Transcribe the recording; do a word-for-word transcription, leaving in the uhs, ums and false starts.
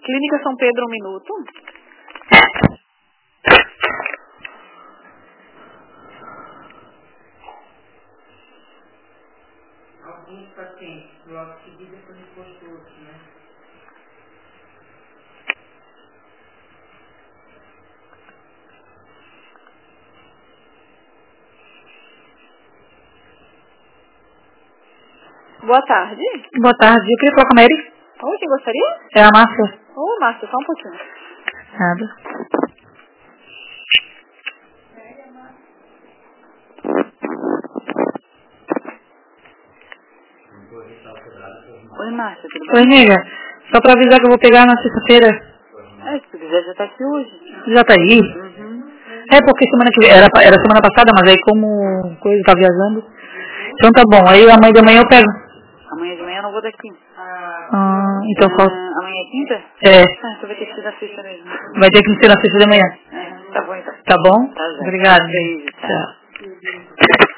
Clínica São Pedro, um minuto. Alguns pacientes logo em seguida foi exposto outro, né? Boa tarde. Boa tarde, eu queria falar com a Mary. Oi, quem gostaria? É a Márcia. Ô, Márcia, só um pouquinho. Nada. Oi, Márcia, tudo bem? Oi, nega. Só pra avisar que eu vou pegar na sexta-feira. É, se tu quiser já tá aqui hoje. Já tá aí? Uhum. É porque semana que vem, era, era semana passada, mas aí como coisa tá viajando. Então tá bom, aí amanhã de manhã eu pego. Amanhã de manhã eu não vou daqui. Ah, então Ah, falta. amanhã é quinta? É, Ah, então vai ter que ser na sexta mesmo. vai ter que ser na sexta de manhã. É, tá bom então. Tá bom? Tá, já. Obrigada. Beijo, tchau. Tchau.